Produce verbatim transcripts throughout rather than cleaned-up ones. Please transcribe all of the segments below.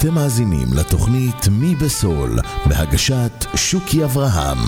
אתם מאזינים לתוכנית מי בסול, בהגשת שוקי אברהם.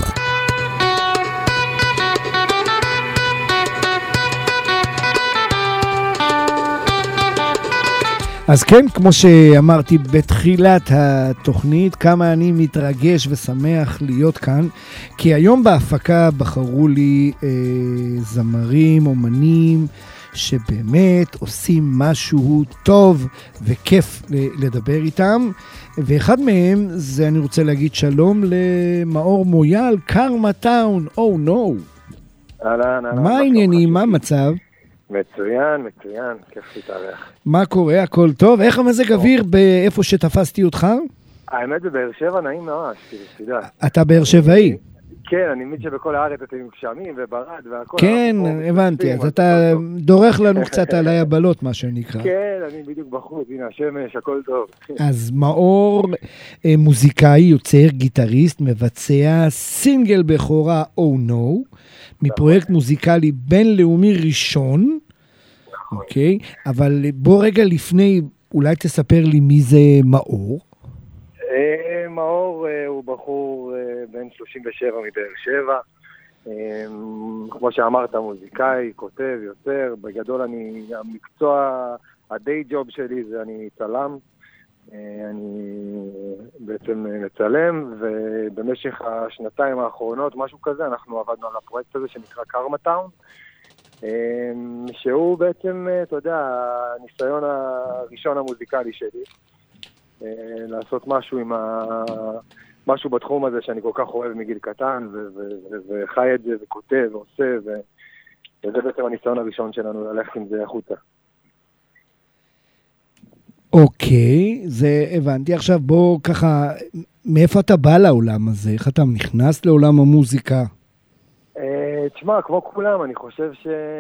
אז כן, כמו שאמרתי בתחילת התוכנית, כמה אני מתרגש ושמח להיות כאן, כי היום בהפקה בחרו לי אה, זמרים, אומנים, שבאמת עושים משהו טוב וכיף לדבר איתם, ואחד מהם זה, אני רוצה להגיד שלום למאור מויאל, קרמה טאון, או נו. מה העניינים, מה המצב? מצוין, מצוין, כיף להתארח. מה קורה, הכל טוב? איך המזג אוויר באיפה שתפסתי אותך? האמת בבאר שבע נעים ממש, תדע. אתה באר שבעי? כן, אני מבין שבכל הארץ אתם גשמים וברד והכל. כן, הבנתי, אז אתה דורך לנו קצת על היבלות, מה שנקרא. כן, אני בדיוק בחוץ, הנה השמש, הכל טוב. אז מאור מוזיקאי, יוצר, גיטריסט, מבצע סינגל בכורה או נו, מפרויקט מוזיקלי בינלאומי ראשון, אוקיי? אבל בוא רגע לפני, אולי תספר לי מי זה מאור. מאור הוא בחור בן שלושים ושבע מבאר שבע, כמו שאמרת, מוזיקאי, כותב, יוצר. בגדול אני, המקצוע, הדיי ג'וב שלי זה אני צלם, אני בעצם מצלם, ובמשך השנתיים האחרונות, משהו כזה, אנחנו עבדנו על הפרויקט הזה שנקרא קרמה טאון, שהוא בעצם, אתה יודע, הניסיון הראשון המוזיקלי שלי, לעשות משהו עם ה... משהו בתחום הזה שאני כל כך אוהב מגיל קטן, וחי את זה, וכותב, ועושה, וזה בעצם הניסיון הראשון שלנו, ללכת עם זה החוצה. אוקיי, זה הבנתי. עכשיו בוא ככה, מאיפה אתה בא לעולם הזה? איך אתה נכנס לעולם המוזיקה? תשמע, כמו כולם, אני חושב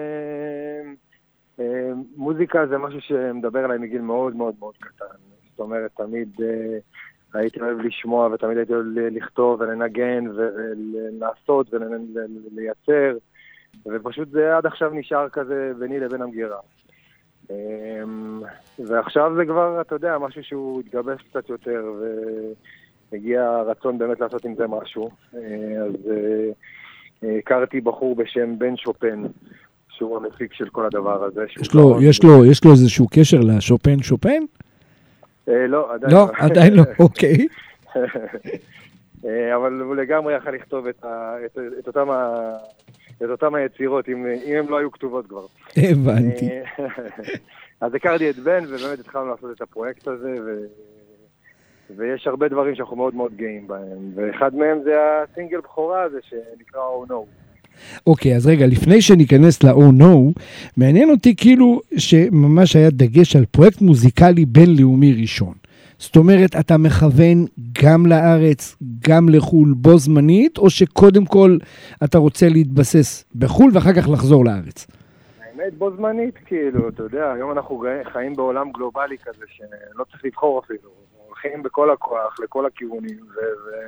שמוזיקה זה משהו שמדבר עליי מגיל מאוד מאוד מאוד קטן. זאת אומרת, תמיד הייתי אוהב לשמוע, ותמיד הייתי אוהב לכתוב ולנגן ולעשות ולייצר, ופשוט זה עד עכשיו נשאר כזה ביני לבין המגירה. ועכשיו זה כבר, אתה יודע, משהו שהוא התגבש קצת יותר, והגיע הרצון באמת לעשות עם זה משהו. אז הכרתי בחור בשם בן שופן, שהוא המפיק של כל הדבר הזה. יש לו, יש לו, יש לו איזשהו קשר לשופן שופן? לא, עדיין לא. לא, עדיין לא, אוקיי. אבל הוא לגמרי יכל לכתוב את, ה, את, את, אותם ה, את אותם היצירות, אם, אם הם לא היו כתובות כבר. הבנתי. אז הכרתי את בן, ובאמת התחלנו לעשות את הפרויקט הזה, ו, ויש הרבה דברים שאנחנו מאוד מאוד גאים בהם, ואחד מהם זה הסינגל בכורה הזה שנקרא או נו. אוקיי, אז רגע, לפני שניכנס ל-או נו, מעניין אותי כאילו שממש היה דגש על פרויקט מוזיקלי בינלאומי ראשון. זאת אומרת, אתה מכוון גם לארץ, גם לחול בו זמנית, או שקודם כל אתה רוצה להתבסס בחול ואחר כך לחזור לארץ? האמת בו זמנית, כאילו, אתה יודע, היום אנחנו חיים בעולם גלובלי כזה, שלא צריך לבחור אפילו. הולכים בכל הכוח, לכל הכיוונים, ו...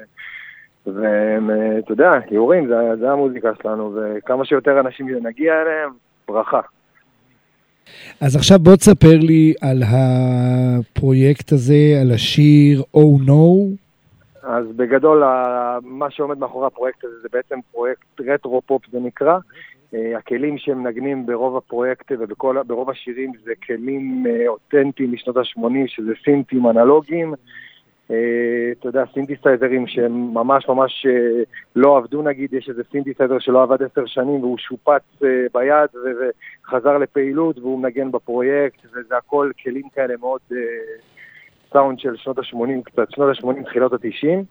ואתה יודע, יורים, זה, זה המוזיקה שלנו, וכמה שיותר אנשים נגיע אליהם, ברכה. אז עכשיו בוא תספר לי על הפרויקט הזה, על השיר או נו. אז בגדול, מה שעומד מאחורי הפרויקט הזה, זה בעצם פרויקט רטרו-פופ זה נקרא. הכלים שהם נגנים ברוב הפרויקט וברוב השירים זה כלים אותנטיים משנות ה-שמונים, שזה סינטים אנלוגיים. אתה יודע, סינתסייזרים שהם ממש ממש לא עבדו, נגיד, יש איזה סינתסייזר שלא עבד עשר שנים והוא שופץ ביד וחזר לפעילות והוא מנגן בפרויקט, וזה הכל כלים כאלה מאוד סאונד של שנות ה-שמונים קצת, שנות ה-שמונים, תחילת ה-תשעים.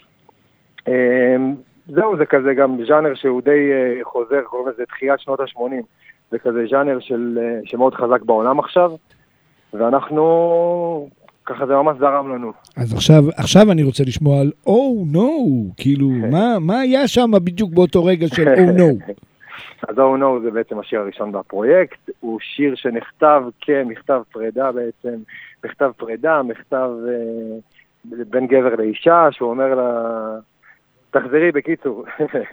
זהו, זה כזה גם ז'אנר שהוא די חוזר, קוראים לזה תחילת שנות ה-שמונים, זה כזה ז'אנר של, שמאוד חזק בעולם עכשיו, ואנחנו... ככה זה ממש זרם לנו. אז עכשיו, עכשיו אני רוצה לשמוע על או נו, כאילו, מה, מה היה שם בדיוק באותו רגע של או נו? אז או נו זה בעצם השיר הראשון בפרויקט, הוא שיר שנכתב כמכתב פרידה בעצם, מכתב פרידה, מכתב אה, בין גבר לאישה, שהוא אומר לה, תחזרי בקיצור.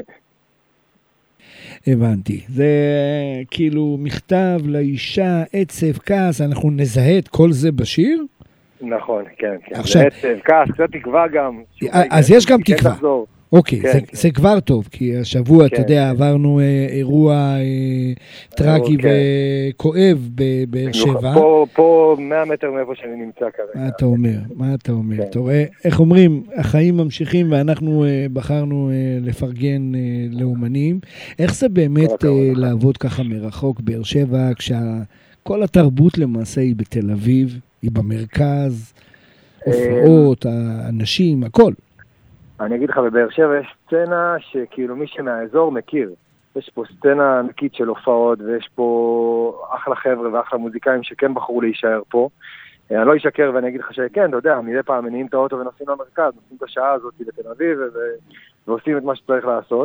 הבנתי, זה כאילו מכתב לאישה, עצב, כעס, אנחנו נזהה את כל זה בשיר? נכון, כן, כן. עכשיו... בעצם, כעס, קצת תקווה גם. אז יש גם תקווה. אוקיי, זה, זה כבר טוב, כי השבוע, כן, אתה יודע, כן. עברנו אה, אירוע אה, טרגי כן. וכואב בבאר שבע. פה, פה מאה מטר מאיפה שאני נמצא כרגע. מה אתה אומר? מה אתה אומר? כן. אתה רואה, איך אומרים, החיים ממשיכים ואנחנו אה, בחרנו אה, לפרגן אה, לאומנים. איך זה באמת אה, לעבוד ככה מרחוק באר שבע, כשכל התרבות למעשה היא בתל אביב, היא במרכז, הופעות, האנשים, הכל. אני אגיד לך, בבאר שבע יש סצנה שכאילו מי שמהאזור מכיר. יש פה סצנה ענקית של הופעות, ויש פה אחלה חבר'ה ואחלה מוזיקאים שכן בחרו להישאר פה. אני לא אשקר ואני אגיד לך שכן, אתה יודע, מדי פעם מניעים את האוטו ונוסעים למרכז, נוסעים את השעה הזאת בתל אביב ועושים את מה שצריך לעשות.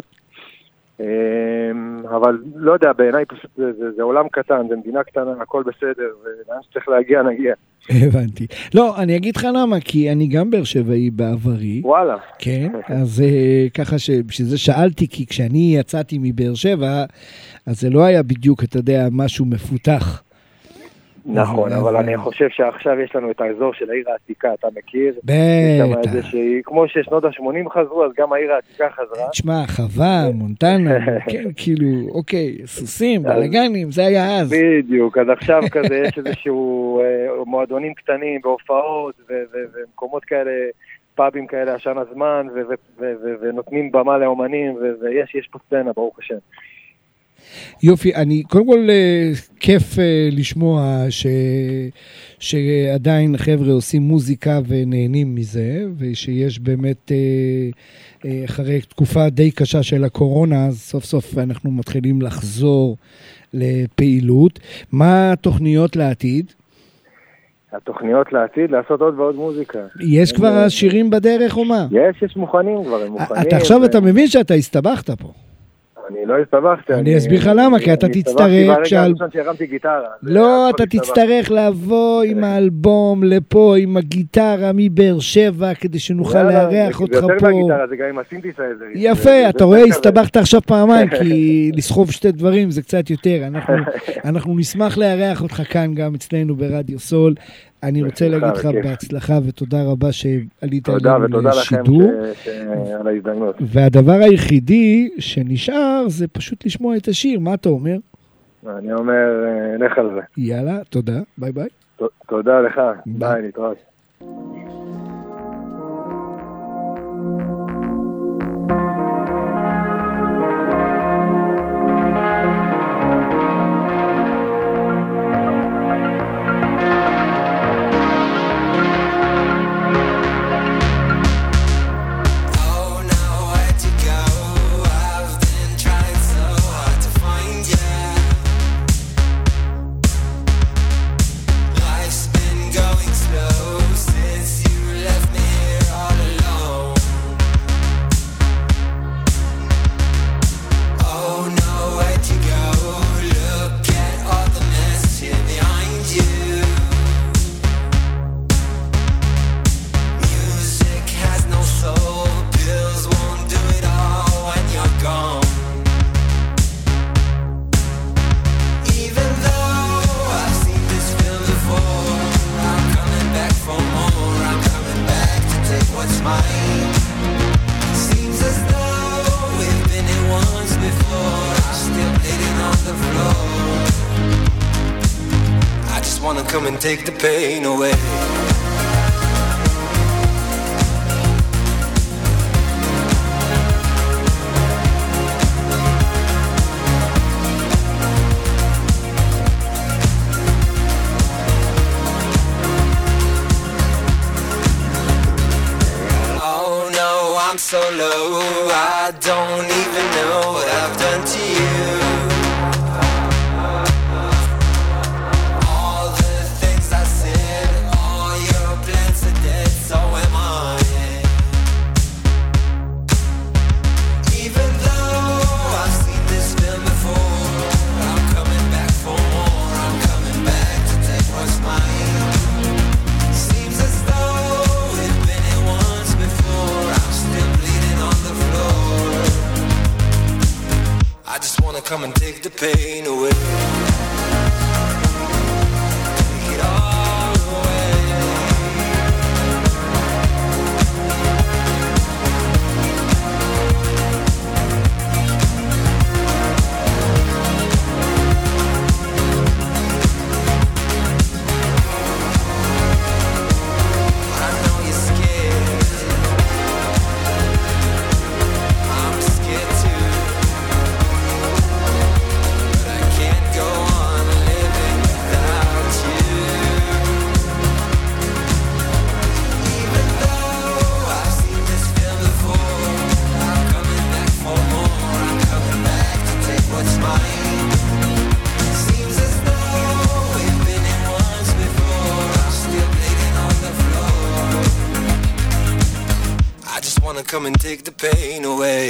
אבל לא יודע, בעיניי פשוט זה, זה, זה עולם קטן, זה מדינה קטנה, הכל בסדר, ולאן שצריך להגיע, נגיע. הבנתי. לא, אני אגיד לך למה, כי אני גם באר שבעי בעברי. וואלה. כן, אז ככה שבשביל שאלתי, כי כשאני יצאתי מבאר שבע, אז זה לא היה בדיוק, אתה יודע, משהו מפותח. נכון, אבל אני חושב שעכשיו יש לנו את האזור של העיר העתיקה, אתה מכיר? בטח. כמו ששנות ה-שמונים חזרו, אז גם העיר העתיקה חזרה. תשמע, חווה, מונטנה, כן, כאילו, אוקיי, סוסים, בלגנים, זה היה אז. בדיוק, אז עכשיו כזה יש איזשהו מועדונים קטנים בהופעות ומקומות כאלה, פאבים כאלה, השן הזמן, ונותנים במה לאומנים, ויש פה סצנה, ברוך השם. יופי, אני קודם כל כיף לשמוע ש, שעדיין חבר'ה עושים מוזיקה ונהנים מזה, ושיש באמת אחרי תקופה די קשה של הקורונה, אז סוף סוף אנחנו מתחילים לחזור לפעילות. מה התוכניות לעתיד? התוכניות לעתיד, לעשות עוד ועוד מוזיקה. יש כבר שירים בדרך או מה? יש, יש מוכנים כבר, הם מוכנים. אתה עכשיו אתה מבין שאתה הסתבכת פה. אני לא הסתבכתי. אני אסביר לך למה, כי אתה תצטרך... אני הסתבכתי ברגע הראשון שהרמתי גיטרה. לא, אתה תצטרך לבוא עם האלבום לפה, עם הגיטרה מבאר שבע, כדי שנוכל לארח אותך פה. זה יותר מהגיטרה, זה גם עם הסינתסייזר. יפה, אתה רואה, הסתבכת עכשיו פעמיים, כי לסחוב שתי דברים זה קצת יותר. אנחנו נשמח לארח אותך כאן גם אצלנו ברדיו סול. אני רוצה להגיד לך בהצלחה ותודה רבה שעלית עלינו לשידור. על ההזדמנות. והדבר היחידי שנשאר זה פשוט לשמוע את השיר. מה אתה אומר? אני אומר, לך על זה. יאללה, תודה. ביי ביי. תודה לך. ביי, נתראות. Come and take the pain away. Oh no, I'm so low, I don't even know what I've done to you. Come and take the pain away. Take it all away. wanna come and take the pain away.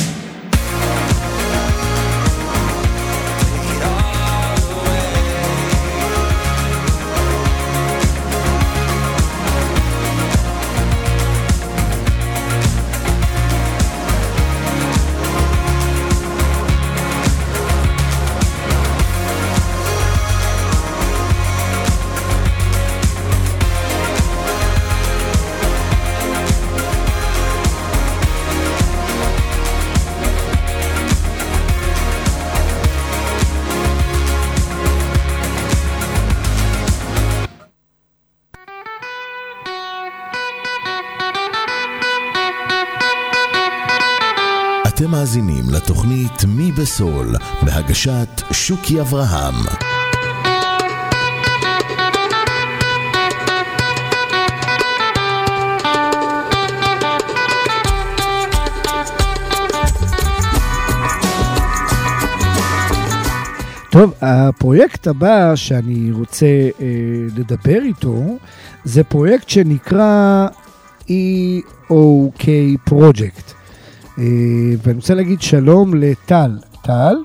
אתם מאזינים לתוכנית מי בסול בהגשת שוקי אברהם. טוב, הפרויקט הבא שאני רוצה אה, לדבר איתו זה פרויקט שנקרא E O K Project. ואני רוצה להגיד שלום לטל. טל?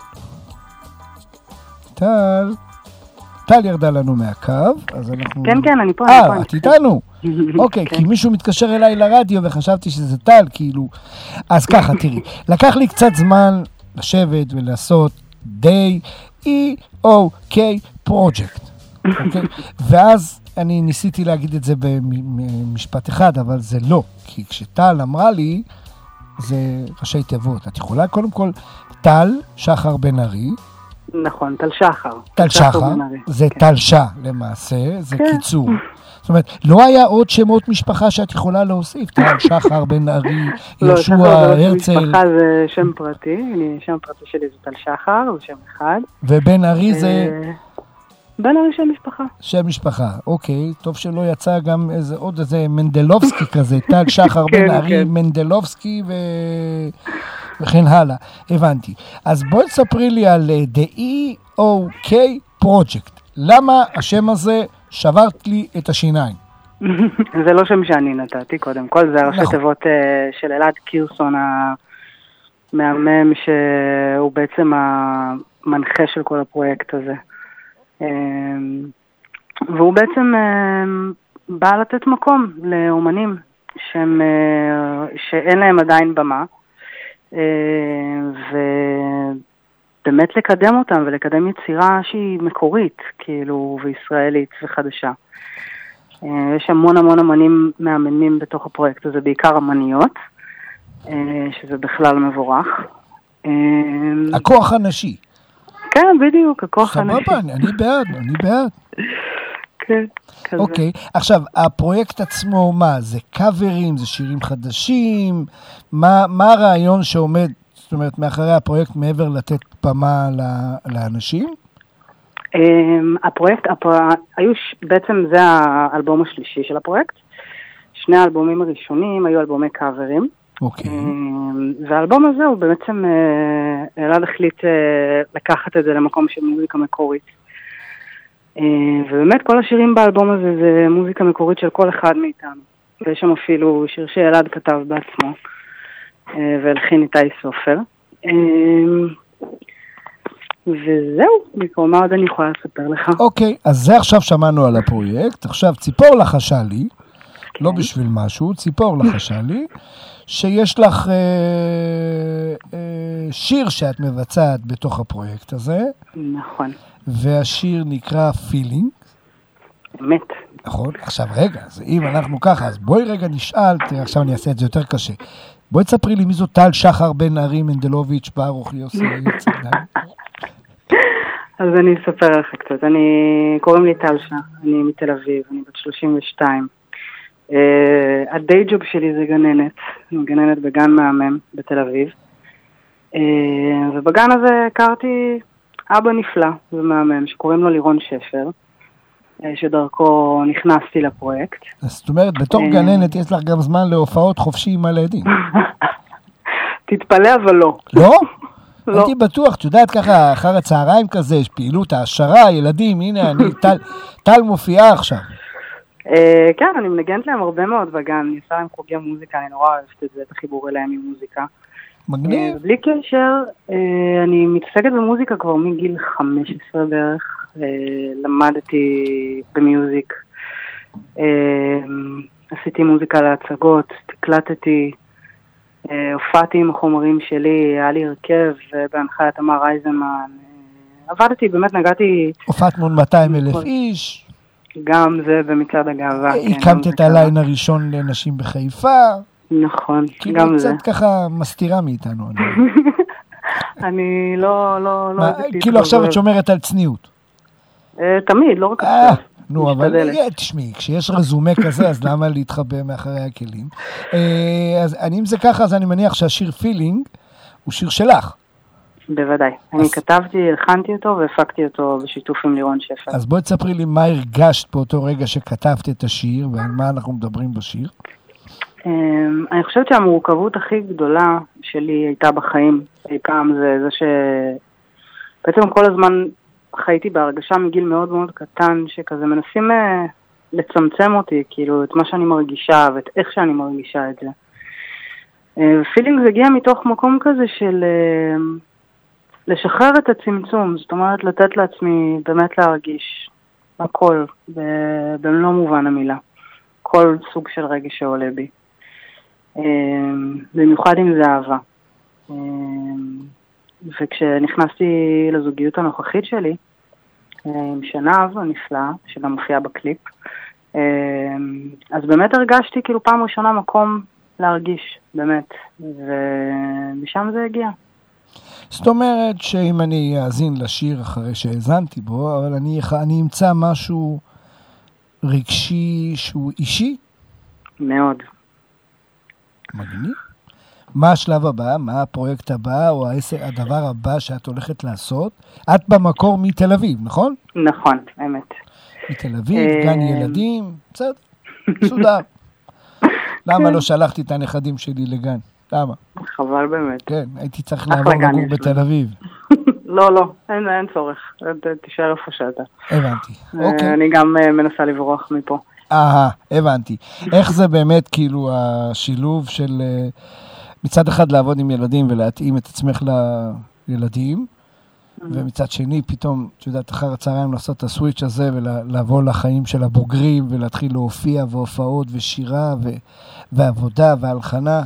טל? טל ירדה לנו מהקו, אז אנחנו... כן, כן, אני פה. אה, את איתנו? אוקיי, כי מישהו מתקשר אליי לרדיו וחשבתי שזה טל, כאילו... אז ככה, תראי, לקח לי קצת זמן לשבת ולעשות די E O K Project. ואז אני ניסיתי להגיד את זה במשפט אחד, אבל זה לא. כי כשטל אמרה לי... זה ראשי תיבות. את יכולה קודם כל, טל שחר בן ארי. נכון, טל שחר. טל שחר, זה טל שע למעשה, זה קיצור. זאת אומרת, לא היה עוד שמות משפחה שאת יכולה להוסיף, טל שחר בן ארי, ישוע, הרצל. לא, משפחה זה שם פרטי, שם פרטי שלי זה טל שחר, זה שם אחד. ובן ארי זה... בן ארי שם משפחה. שם משפחה, אוקיי. טוב שלא יצא גם איזה, עוד איזה מנדלובסקי כזה, טל שחר בן ארי, מנדלובסקי ו... וכן הלאה. הבנתי. אז בואי תספרי לי על The E O K Project. למה השם הזה שברת לי את השיניים? זה לא שם שאני נתתי, קודם כל. זה ראשי תיבות של אלעד קירסון, המאמם שהוא בעצם המנחה של כל הפרויקט הזה. והוא בעצם בא לתת מקום לאומנים שהם, שאין להם עדיין במה, ובאמת לקדם אותם ולקדם יצירה שהיא מקורית, כאילו, וישראלית וחדשה. יש המון המון אמנים מאמנים בתוך הפרויקט הזה, בעיקר אמניות, שזה בכלל מבורך. הכוח הנשי. כן, בדיוק, הכוח הנשי. סבבה, אני בעד, אני בעד. כן, כזה. אוקיי, עכשיו, הפרויקט עצמו, מה? זה קאברים, זה שירים חדשים? מה, מה הרעיון שעומד, זאת אומרת, מאחורי הפרויקט, מעבר לתת במה לאנשים? הפרויקט, היו, בעצם זה האלבום השלישי של הפרויקט. שני האלבומים הראשונים היו אלבומי קאברים. אוקיי. והאלבום הזה הוא בעצם, אלעד החליט לקחת את זה למקום של מוזיקה מקורית. ובאמת כל השירים באלבום הזה זה מוזיקה מקורית של כל אחד מאיתנו. ויש שם אפילו שיר שאלעד כתב בעצמו, והלחין איתי סופר. וזהו, בעיקרון מה עוד אני יכולה לספר לך. אוקיי, אז זה עכשיו שמענו על הפרויקט. עכשיו ציפור לחשה לי, לא בשביל משהו, ציפור לחשה לי, שיש לך אה, אה, שיר שאת מבצעת בתוך הפרויקט הזה. נכון. והשיר נקרא Feeling. אמת. נכון. עכשיו רגע, אז אם אנחנו ככה, אז בואי רגע נשאל, עכשיו אני אעשה את זה יותר קשה. בואי תספרי לי מי זו טל שחר בן ארי מנדלוביץ' ברוך יוסי. אז אני אספר לך קצת. אני, קוראים לי טל שחר, אני מתל אביב, אני בת שלושים ושתיים. Uh, הדיי ג'וב שלי זה גננת, אני גננת בגן מהמם בתל אביב, uh, ובגן הזה הכרתי אבא נפלא ומהמם שקוראים לו לירון שפר, uh, שדרכו נכנסתי לפרויקט. זאת אומרת, בתור uh, גננת יש לך גם זמן להופעות חופשי עם הילדים. תתפלא אבל לא. לא? לא. הייתי בטוח, את יודעת ככה, אחר הצהריים כזה, יש פעילות, העשרה, ילדים, הנה אני, טל, טל מופיעה עכשיו. כן, אני מנגנת להם הרבה מאוד בגן, אני עושה להם חוגי מוזיקה, אני נורא אוהבת את זה, את החיבור אליהם עם מוזיקה. מגניב. בלי קשר, אני מתעסקת במוזיקה כבר מגיל חמש עשרה בערך, למדתי במיוזיק, עשיתי מוזיקה להצגות, תקלטתי, הופעתי עם החומרים שלי, היה לי הרכב בהנחיית תמר אייזנמן, עבדתי, באמת נגעתי... הופעת מול מאתיים אלף איש. גם זה במצעד הגאווה. הקמת את הליין הראשון לנשים בחיפה. נכון, גם זה. קצת ככה מסתירה מאיתנו. אני לא... כאילו עכשיו את שומרת על צניעות. תמיד, לא רק עכשיו. נו, אבל תשמעי, כשיש רזומה כזה, אז למה להתחבא מאחורי הכלים? אז אם זה ככה, אז אני מניח שהשיר פילינג הוא שיר שלך. בוודאי. אני כתבתי, הלחנתי אותו והפקתי אותו בשיתוף עם לירון שפר. אז בואי תספרי לי מה הרגשת באותו רגע שכתבת את השיר, ועל מה אנחנו מדברים בשיר. אני חושבת שהמורכבות הכי גדולה שלי הייתה בחיים. אי פעם זה זה ש... בעצם כל הזמן חייתי בהרגשה מגיל מאוד מאוד קטן, שכזה מנסים לצמצם אותי, כאילו, את מה שאני מרגישה ואת איך שאני מרגישה את זה. פילינג זה הגיע מתוך מקום כזה של... לשחרר את הצמצום, זאת אומרת לתת לעצמי באמת להרגיש הכל, במלוא מובן המילה, כל סוג של רגש שעולה בי. במיוחד אם זה אהבה. וכשנכנסתי לזוגיות הנוכחית שלי, עם שנב הנפלא, שגם מופיע בקליפ, אז באמת הרגשתי כאילו פעם ראשונה מקום להרגיש, באמת, ומשם זה הגיע. זאת אומרת שאם אני אאזין לשיר אחרי שהאזנתי בו, אבל אני, אני אמצא משהו רגשי שהוא אישי? מאוד. מגניב. מה השלב הבא? מה הפרויקט הבא או הדבר הבא שאת הולכת לעשות? את במקור מתל אביב, נכון? נכון, האמת. מתל אביב, גן ילדים, בסדר, סודר. למה לא שלחתי את הנכדים שלי לגן? למה? חבל באמת. כן, הייתי צריך לעבור לגור בתל אביב. לא, לא, אין, אין צורך. תישאר איפה שאתה. הבנתי, אוקיי. אני גם מנסה לברוח מפה. אה, הבנתי. איך זה באמת כאילו השילוב של מצד אחד לעבוד עם ילדים ולהתאים את עצמך לילדים, ומצד שני פתאום, את יודעת, אחר הצהריים לעשות את הסוויץ' הזה ולעבור לחיים של הבוגרים ולהתחיל להופיע והופעות ושירה ועבודה והלחנה.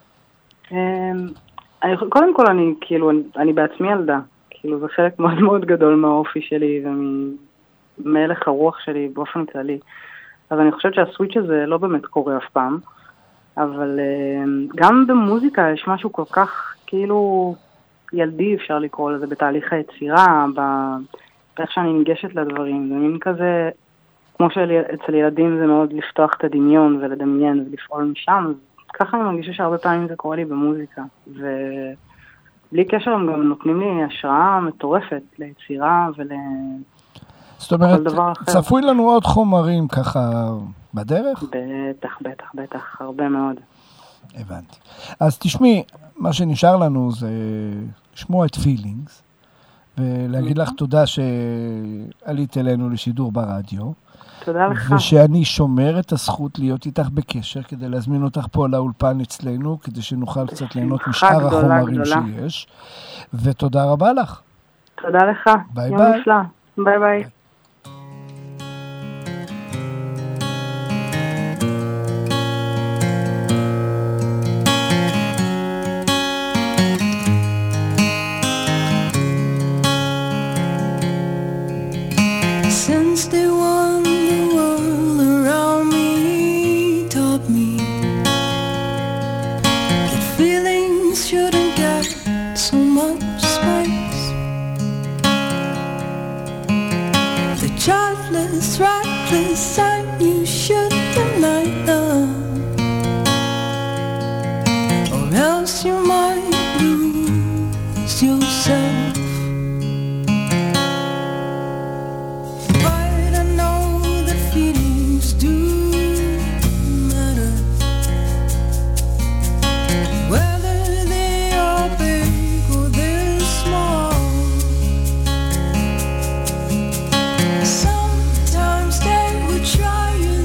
קודם כל אני כאילו, אני בעצמי ילדה, כאילו זה חלק מאוד מאוד גדול מהאופי שלי וממלך הרוח שלי באופן כללי. אז אני חושבת שהסוויץ' הזה לא באמת קורה אף פעם, אבל גם במוזיקה יש משהו כל כך כאילו ילדי, אפשר לקרוא לזה, בתהליך היצירה, באיך שאני ניגשת לדברים. זה מין כזה, כמו שאצל ילדים זה מאוד לפתוח את הדמיון ולדמיין ולפעול משם, ככה אני מרגישה שהרבה פעמים זה קורה לי במוזיקה, ובלי קשר הם גם נותנים לי השראה מטורפת ליצירה ול... זאת אומרת, צפוי לנו עוד חומרים ככה בדרך? בטח, בטח, בטח, הרבה מאוד. הבנתי. אז תשמעי, מה שנשאר לנו זה לשמוע את פילינגס, ולהגיד לך תודה שעלית אלינו לשידור ברדיו. תודה לך. ושאני שומר את הזכות להיות איתך בקשר, כדי להזמין אותך פה לאולפן אצלנו, כדי שנוכל קצת ליהנות משאר החומרים שיש. ותודה רבה לך. תודה לך. ביי יום ביי. נפלא. ביי ביי. Since day one, the world around me taught me that feelings shouldn't get so much space. The childless, reckless sign you should deny them, or else you might lose yourself. Try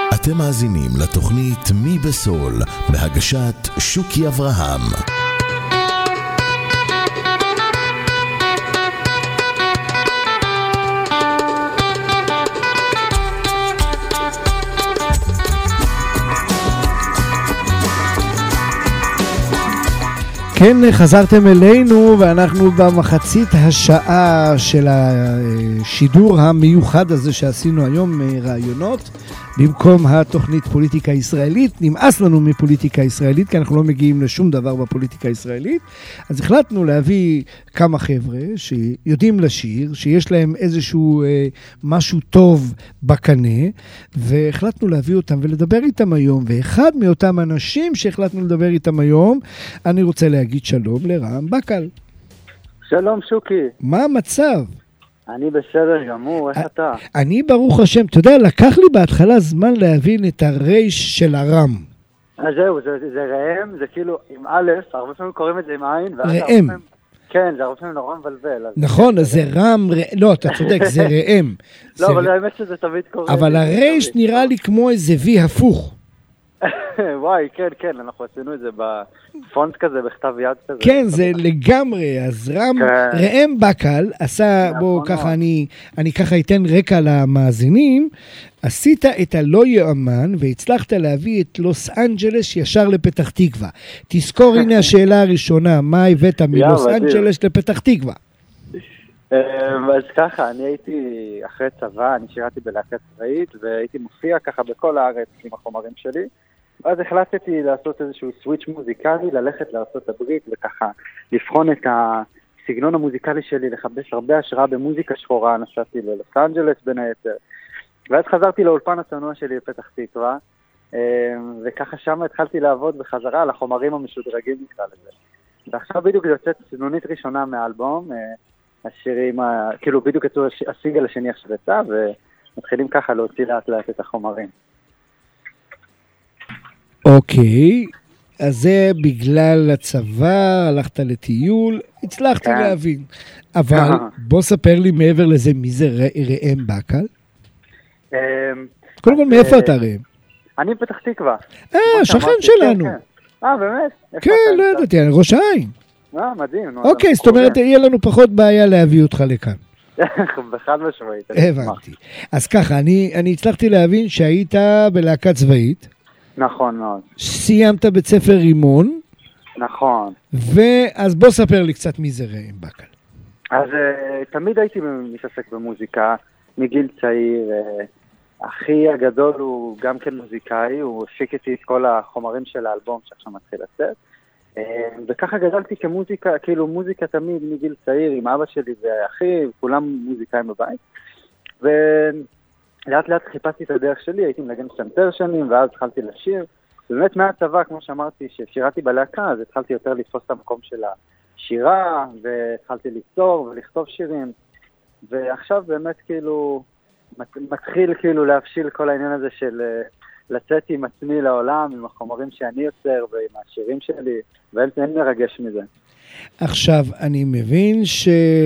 אתם מאזינים לתוכנית מי בסול, בהגשת שוקי אברהם. כן, חזרתם אלינו ואנחנו במחצית השעה של השידור המיוחד הזה שעשינו היום, רעיונות, במקום התוכנית פוליטיקה ישראלית. נמאס לנו מפוליטיקה ישראלית, כי אנחנו לא מגיעים לשום דבר בפוליטיקה הישראלית. אז החלטנו להביא כמה חבר'ה שיודעים לשיר, שיש להם איזשהו אה, משהו טוב בקנה, והחלטנו להביא אותם ולדבר איתם היום. ואחד מאותם אנשים שהחלטנו לדבר איתם היום, אני רוצה להגיד שלום לרם בקל. שלום שוקי. מה המצב? אני בסדר גמור, איך אתה? אני ברוך השם, אתה יודע, לקח לי בהתחלה זמן להבין את הרייש של הרם. אז זהו, זה, זה רעם, זה כאילו עם א', הרבה פעמים קוראים את זה עם עין. רעם. כן, זה הרבה פעמים נורא מבלבל. נכון, אז זה רם, לא, אתה צודק, זה רעם. לא, אבל האמת שזה תמיד קורה. אבל הרייש נראה לי כמו איזה וי הפוך. וואי, כן, כן, אנחנו עשינו את זה בפונט כזה, בכתב יד כזה. כן, זה לגמרי, אז רם, רעם בקל עשה, בוא ככה אני, אני ככה אתן רקע למאזינים, עשית את הלא יאמן והצלחת להביא את לוס אנג'לס ישר לפתח תקווה. תזכור, הנה השאלה הראשונה, מה הבאת מלוס אנג'לס לפתח תקווה? אז ככה, אני הייתי אחרי צבא, אני שירתי בלהקה צבאית, והייתי מופיע ככה בכל הארץ עם החומרים שלי, ואז החלטתי לעשות איזשהו סוויץ' מוזיקלי, ללכת לארצות הברית, וככה לבחון את הסגנון המוזיקלי שלי, לחפש הרבה השראה במוזיקה שחורה. נסעתי ללוס אנג'לס בין היתר, ואז חזרתי לאולפן הצנוע שלי בפתח תקווה, וככה שם התחלתי לעבוד בחזרה על החומרים המשודרגים נקרא לזה. ועכשיו בדיוק יוצאת סנונית ראשונה מהאלבום, השירים, כאילו בדיוק יצאו הסינגל השני עכשיו יצא, ומתחילים ככה להוציא לאט לאט את החומרים. אוקיי, אז זה בגלל הצבא, הלכת לטיול, הצלחתי להבין. אבל בוא ספר לי מעבר לזה, מי זה רעם בקל? קודם כל, מאיפה אתה רעם? אני פתח תקווה. אה, שכן שלנו. אה, באמת? כן, לא ידעתי, אני ראש העין. אה, מדהים. אוקיי, זאת אומרת, יהיה לנו פחות בעיה להביא אותך לכאן. בחד משמעית. הבנתי. אז ככה, אני הצלחתי להבין שהיית בלהקה צבאית. נכון מאוד. סיימת בית ספר רימון. נכון. ואז בוא ספר לי קצת מי זה רעם בקל. אז תמיד הייתי מתעסק במוזיקה, מגיל צעיר. אחי הגדול הוא גם כן מוזיקאי, הוא הפיק איתי את כל החומרים של האלבום שעכשיו מתחיל לצאת. וככה גדלתי כמוזיקה, כאילו מוזיקה תמיד מגיל צעיר עם אבא שלי ואחי, כולם מוזיקאים בבית. ולאט לאט חיפשתי את הדרך שלי, הייתי מנגן פסנתר שנים, ואז התחלתי לשיר. ובאמת מהצבא, כמו שאמרתי, ששירתי בלהקה, אז התחלתי יותר לתפוס את המקום של השירה, והתחלתי ליצור ולכתוב שירים. ועכשיו באמת כאילו מתחיל כאילו להבשיל כל העניין הזה של לצאת עם עצמי לעולם, עם החומרים שאני יוצר ועם השירים שלי, ואין מרגש מזה. עכשיו, אני מבין ש...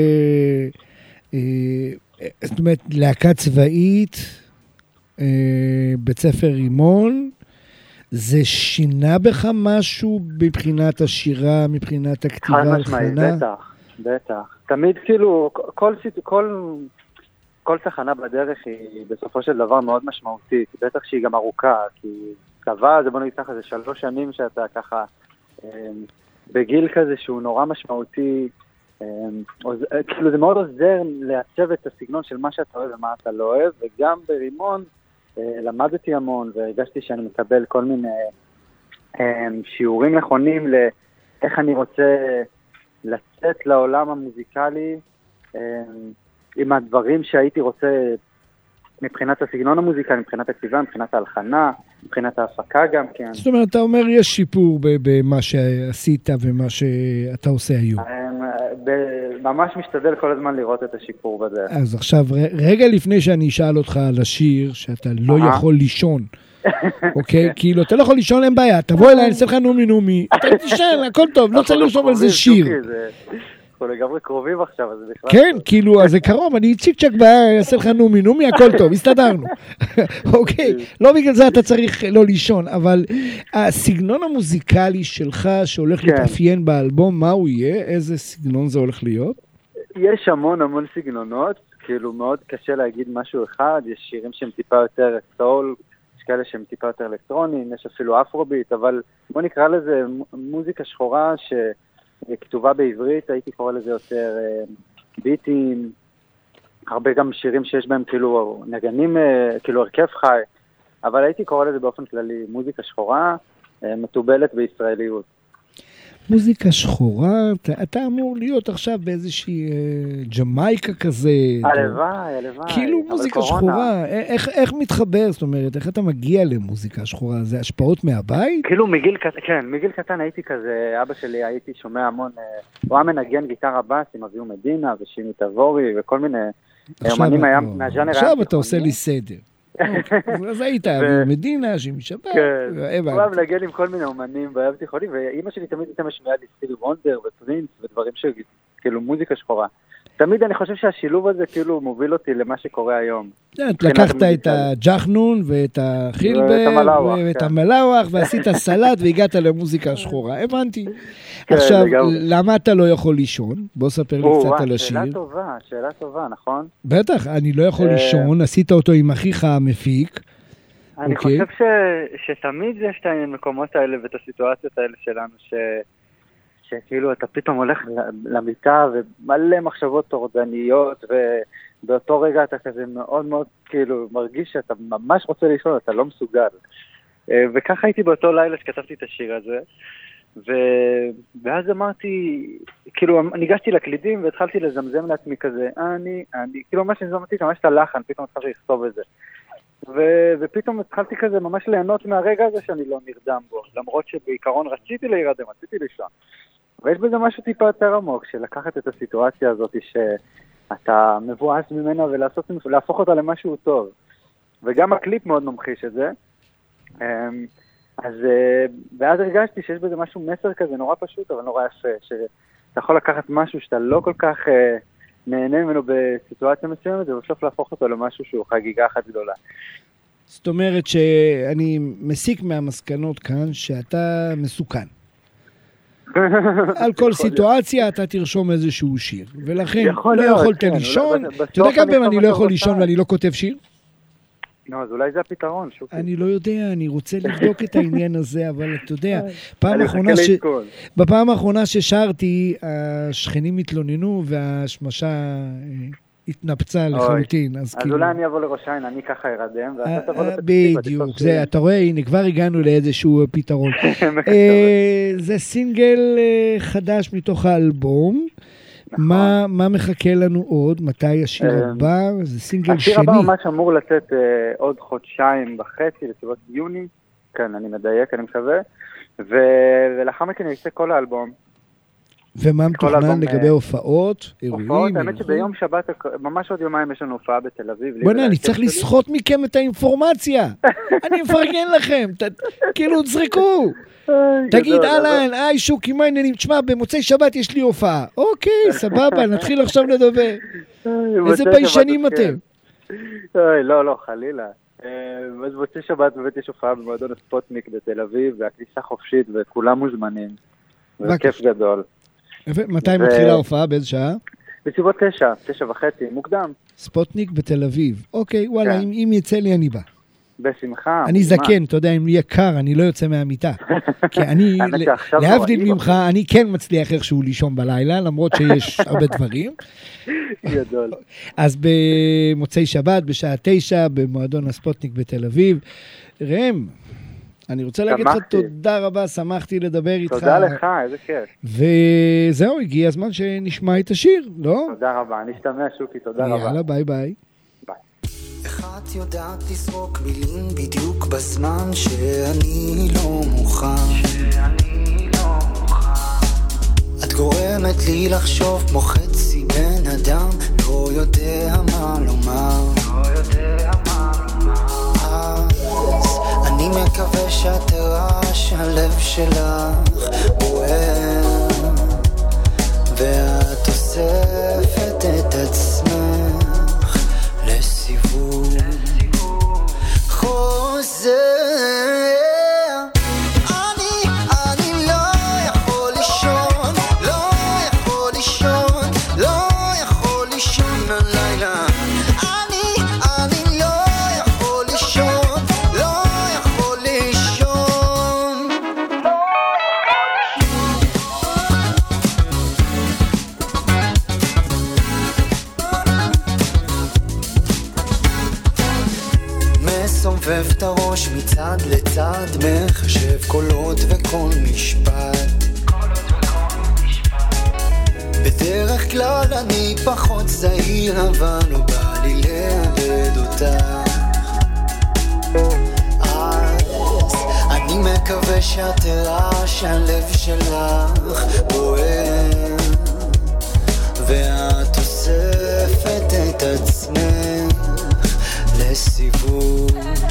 זאת אומרת, להקה צבאית, בית ספר רימון, זה שינה בך משהו מבחינת השירה, מבחינת הכתיבה? חד משמעית, בטח, בטח. תמיד כאילו, כל, כל, כל תחנה בדרך היא בסופו של דבר מאוד משמעותית, בטח שהיא גם ארוכה, כי צבא זה בוא נגיד ככה, זה שלוש שנים שאתה ככה, בגיל כזה שהוא נורא משמעותי, כאילו זה מאוד עוזר לעצב את הסגנון של מה שאתה אוהב ומה אתה לא אוהב, וגם ברימון למדתי המון והרגשתי שאני מקבל כל מיני שיעורים נכונים לאיך אני רוצה לצאת לעולם המוזיקלי עם הדברים שהייתי רוצה מבחינת הסגנון המוזיקלי, מבחינת הכתיבה, מבחינת ההלחנה, מבחינת ההפקה גם, כן. זאת אומרת, אתה אומר, יש שיפור במה שעשית ומה שאתה עושה היום. ממש משתדל כל הזמן לראות את השיפור בזה. אז עכשיו, רגע לפני שאני אשאל אותך על השיר, שאתה לא יכול לישון, אוקיי? כאילו, אתה לא יכול לישון, אין בעיה, תבוא אליי, אני אעשה לך נומי נומי, אתה תשאל, הכל טוב, לא צריך לשאול על זה שיר. פה לגמרי קרובים עכשיו, אז בכלל... כן, כאילו, אז זה קרוב, אני צ'יק צ'ק בעיה, אעשה לך נומי נומי, הכל טוב, הסתדרנו. אוקיי, לא בגלל זה אתה צריך לא לישון, אבל הסגנון המוזיקלי שלך שהולך להתאפיין באלבום, מה הוא יהיה? איזה סגנון זה הולך להיות? יש המון המון סגנונות, כאילו מאוד קשה להגיד משהו אחד, יש שירים שהם טיפה יותר סול, יש כאלה שהם טיפה יותר אלקטרונים, יש אפילו אפרוביט, אבל בוא נקרא לזה מוזיקה שחורה שכתובה בעברית, הייתי קורא לזה יותר ביטים, הרבה גם שירים שיש בהם כאילו נגנים, כאילו הרכב חי, אבל הייתי קורא לזה באופן כללי מוזיקה שחורה, מטובלת בישראליות. מוזיקה שחורה, אתה, אתה אמור להיות עכשיו באיזושהי אה, ג'מייקה כזה. הלוואי, הלוואי. כאילו מוזיקה שחורה, איך, איך מתחבר, זאת אומרת, איך אתה מגיע למוזיקה שחורה? זה השפעות מהבית? כאילו מגיל קטן, כן, מגיל קטן הייתי כזה, אבא שלי הייתי שומע המון, אה, הוא היה מנגן גיטרה בס עם אביהו מדינה ושימי תבורי וכל מיני אומנים היה מהז'אנר. עכשיו אתה עושה לי סדר. אז היית אביהו מדינה, שימי שבת. הוא אוהב לנגן עם כל מיני אומנים בים תיכונים, ואמא שלי תמיד הייתה משמיעה לי סטיבי וונדר ופרינס ודברים שכאילו מוזיקה שחורה. תמיד אני חושב שהשילוב הזה כאילו מוביל אותי למה שקורה היום. לקחת את הג'חנון ואת החילבר ואת המלאווח ועשית סלט והגעת למוזיקה שחורה. הבנתי. עכשיו, למה אתה לא יכול לישון? בוא ספר לי קצת על השיר. שאלה טובה, שאלה טובה, נכון? בטח, אני לא יכול לישון, עשית אותו עם אחיך המפיק. אני חושב שתמיד יש את המקומות האלה ואת הסיטואציות האלה שלנו ש... שכאילו אתה פתאום הולך למיטה ומלא מחשבות טורדניות ובאותו רגע אתה כזה מאוד מאוד כאילו מרגיש שאתה ממש רוצה לישון, אתה לא מסוגל. וככה הייתי באותו לילה שכתבתי את השיר הזה, ו... ואז אמרתי, כאילו ניגשתי לקלידים והתחלתי לזמזם לעצמי כזה, אני, אני, כאילו ממש נזמתי ממש את הלחן, פתאום התחלתי לכתוב את זה. ו... ופתאום התחלתי כזה ממש ליהנות מהרגע הזה שאני לא נרדם בו, למרות שבעיקרון רציתי להירדם, רציתי לישון. ויש בזה משהו טיפה יותר עמוק, של לקחת את הסיטואציה הזאת שאתה מבואס ממנה ולעשות, להפוך אותה למשהו טוב. וגם הקליפ מאוד ממחיש את זה. אז, ואז הרגשתי שיש בזה משהו מסר כזה נורא פשוט, אבל נורא יפה, שאתה יכול לקחת משהו שאתה לא כל כך נהנה ממנו בסיטואציה מסוימת, ובסוף להפוך אותו למשהו שהוא חגיגה אחת גדולה. זאת אומרת שאני מסיק מהמסקנות כאן שאתה מסוכן. על כל סיטואציה אתה תרשום איזשהו שיר, ולכן לא יכולת לישון. אתה יודע כמה פעמים אני לא יכול לישון ואני לא כותב שיר? נו, אז אולי זה הפתרון, שוקי. אני לא יודע, אני רוצה לבדוק את העניין הזה, אבל אתה יודע, בפעם האחרונה ששרתי, השכנים התלוננו והשמשה התנפצה לחלוטין. אז אולי אני אבוא לראש העין, אני ככה ארדם, ואתה תבוא לתקציב. בדיוק, אתה רואה, הנה, כבר הגענו לאיזשהו פתרון. זה סינגל חדש מתוך האלבום. מה, מה מחכה לנו עוד? מתי השיר הבא? זה סינגל שני. השיר הבא ממש אמור לצאת עוד חודשיים וחצי, לסביבות יוני. כן, אני מדייק, אני מקווה. ולאחר מכן יצא כל האלבום. ומה מתוכנן לגבי הופעות, אירועים? הופעות, האמת שביום שבת, ממש עוד יומיים יש לנו הופעה בתל אביב. בוא'נה, אני צריך לסחוט מכם את האינפורמציה. אני מפרגן לכם, כאילו תזרקו. תגיד, אהלן, היי שוקי, מה העניינים? תשמע, במוצאי שבת יש לי הופעה. אוקיי, סבבה, נתחיל עכשיו לדבר. איזה ביישנים אתם? לא, לא, חלילה. אז במוצאי שבת באמת יש הופעה במועדון הספוטניק בתל אביב, והכניסה חופשית וכולם מוזמנים. זה כיף גדול. מתי מתחילה ההופעה? באיזה שעה? בסביבות תשע, תשע וחצי, מוקדם. ספוטניק בתל אביב. אוקיי, וואלה, אם יצא לי אני בא. בשמחה. אני זקן, אתה יודע, אם יהיה קר, אני לא יוצא מהמיטה. כי אני, להבדיל ממך, אני כן מצליח איכשהו לישון בלילה, למרות שיש הרבה דברים. גדול. אז במוצאי שבת, בשעה תשע, במועדון הספוטניק בתל אביב. ראם, אני רוצה להגיד לך תודה רבה, שמחתי לדבר איתך. תודה לך, איזה כיף. וזהו, הגיע הזמן שנשמע את השיר, לא? תודה רבה, נשתמע שוקי, תודה רבה. יאללה, ביי ביי. איך את יודעת לזרוק מילים בדיוק בזמן שאני לא מוכן, שאני לא מוכן. את גורמת לי לחשוב כמו חצי בן אדם, לא יודע מה לומר, לא יודע מה לומר. אז אני מקווה שאת תראה שהלב שלך בוער, ואת אוספת את עצמך לסיבוב חוזר. אני, אני לא יכול לישון, לא יכול לישון, לא יכול לישון הלילה. אני, אני לא יכול לישון, לא יכול לישון. מסובב את הראש מצד לצד, מחשב קולות וכל משפט. בדרך כלל אני פחות זהיר, אבל לא בא לי לאבד אותך. אז אני מקווה שאת תראה שהלב שלך בוער, ואת אוספת את עצמך לסיבוב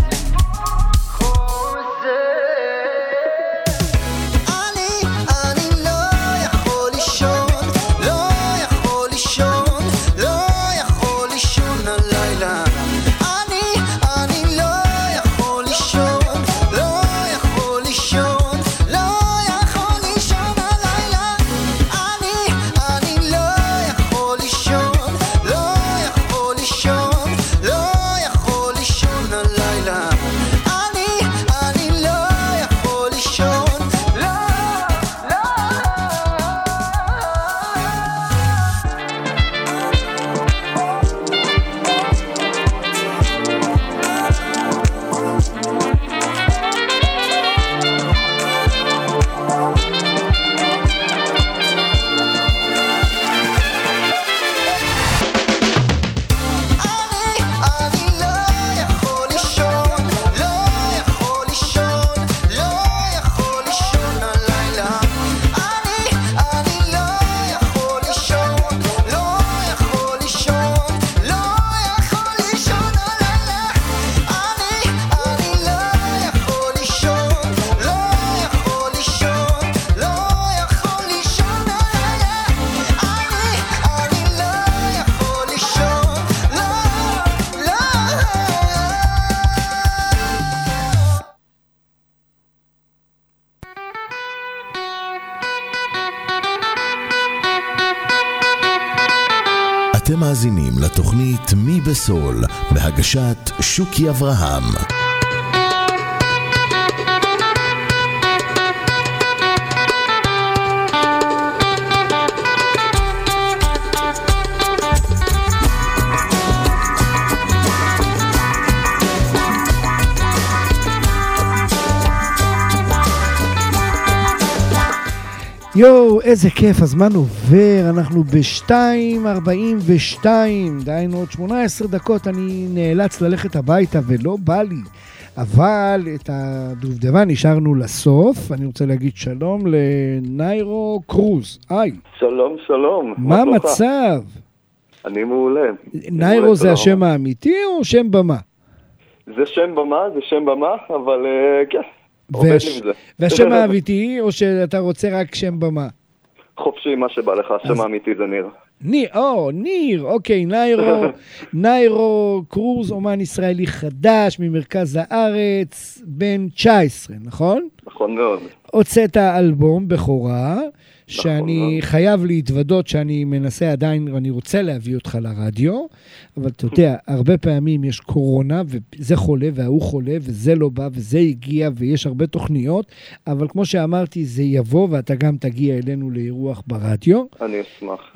אתם מאזינים לתוכנית מי בסול בהגשת שוקי אברהם. יואו, איזה כיף, הזמן עובר, אנחנו ב-שתיים ארבעים ושתיים, דהיינו עוד שמונה עשרה דקות אני נאלץ ללכת הביתה ולא בא לי, אבל את הדובדבן נשארנו לסוף. אני רוצה להגיד שלום לניירו קרוז. היי. שלום, שלום. מה המצב? אני מעולה. ניירו זה השם האמיתי או שם במה? זה שם במה, זה שם במה, אבל כן. והשם האמיתי, או שאתה רוצה רק שם במה? חופשי, מה שבא לך, השם האמיתי זה ניר. ניר, או, ניר, אוקיי, ניירו, ניירו קרוז, אומן ישראלי חדש, ממרכז הארץ, בן תשע עשרה, נכון? נכון מאוד. הוצאת אלבום בכורה, שאני חייב להתוודות שאני מנסה עדיין, ואני רוצה להביא אותך לרדיו, אבל אתה יודע, הרבה פעמים יש קורונה, וזה חולה, והוא חולה, וזה לא בא, וזה הגיע, ויש הרבה תוכניות, אבל כמו שאמרתי, זה יבוא, ואתה גם תגיע אלינו לאירוח ברדיו. אני אשמח.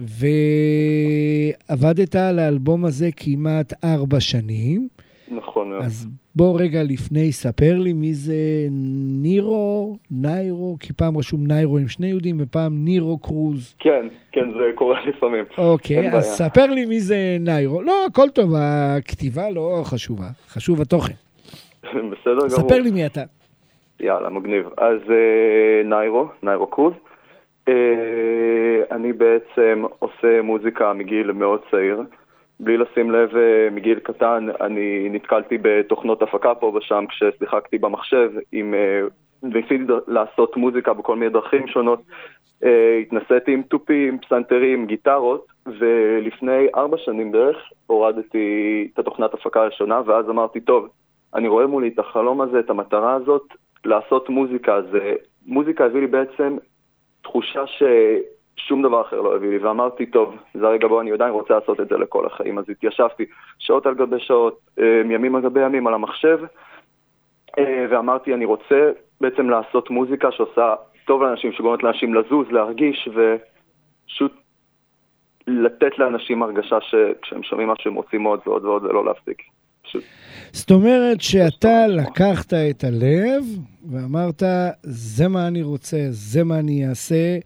ועבדת על האלבום הזה כמעט ארבע שנים. נכון. אז בוא רגע לפני, ספר לי מי זה נירו, ניירו, כי פעם רשום ניירו עם שני יהודים, ופעם נירו קרוז. כן, כן, זה קורה לפעמים. אוקיי, אז ספר לי מי זה ניירו. לא, הכל טוב, הכתיבה לא חשובה, חשוב התוכן. בסדר גמור. ספר לי מי אתה. יאללה, מגניב. אז ניירו, ניירו קרוז. אני בעצם עושה מוזיקה מגיל מאוד צעיר. בלי לשים לב, מגיל קטן, אני נתקלתי בתוכנות הפקה פה ושם כששיחקתי במחשב עם וניסיתי לעשות מוזיקה בכל מיני דרכים שונות. התנסיתי עם טופים, פסנתרים, גיטרות, ולפני ארבע שנים בערך הורדתי את התוכנת הפקה הראשונה, ואז אמרתי, טוב, אני רואה מולי את החלום הזה, את המטרה הזאת, לעשות מוזיקה. זה, מוזיקה הביא לי בעצם תחושה ששום דבר אחר לא הביא לי, ואמרתי, טוב, זה הרגע בו אני עדיין רוצה לעשות את זה לכל החיים. אז התיישבתי שעות על גבי שעות, ימים על גבי ימים על המחשב, ואמרתי, אני רוצה בעצם לעשות מוזיקה שעושה טוב לאנשים, שגורמת לאנשים לזוז, להרגיש, ופשוט לתת לאנשים הרגשה שכשהם שומעים משהו הם רוצים עוד ועוד ועוד ולא להפסיק. פשוט. זאת אומרת שאתה לקחת את הלב ואמרת, זה מה אני רוצה, זה מה אני אעשה,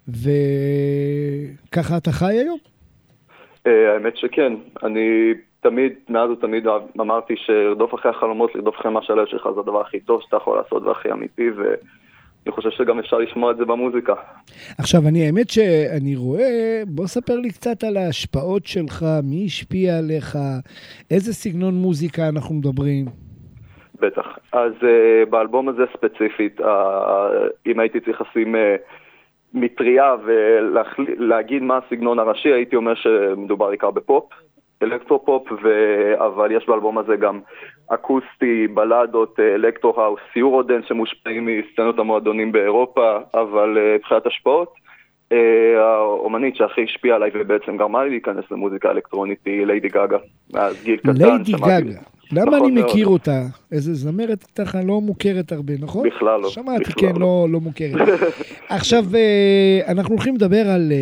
וככה אתה חי היום? האמת שכן. אני תמיד, מאז ותמיד אמרתי שרדוף אחרי החלומות, לרדוף אחרי מה שהלב שלך, זה הדבר הכי טוב שאתה יכול לעשות והכי אמיתי, ו... אני חושב שגם אפשר לשמוע את זה במוזיקה. עכשיו, אני האמת שאני רואה, בוא ספר לי קצת על ההשפעות שלך, מי השפיע עליך, איזה סגנון מוזיקה אנחנו מדברים? בטח. אז uh, באלבום הזה ספציפית, uh, אם הייתי צריך לשים uh, מטריה ולהגיד מה הסגנון הראשי, הייתי אומר שמדובר עיקר בפופ, אלקטרו-פופ, ו... אבל יש באלבום הזה גם אקוסטי, בלדות, אלקטרו-האוס, יורודנס שמושפעים מסצנות המועדונים באירופה, אבל מבחינת השפעות, האומנית שהכי השפיעה עליי ובעצם גרמה לי להיכנס למוזיקה אלקטרונית היא ליידי גאגה, מאז גיל קטן. ליידי גאגה, למה אני מכיר אותה? איזה זמרת ככה לא מוכרת הרבה, נכון? בכלל לא. שמעתי, כן, לא מוכרת. עכשיו, אנחנו הולכים לדבר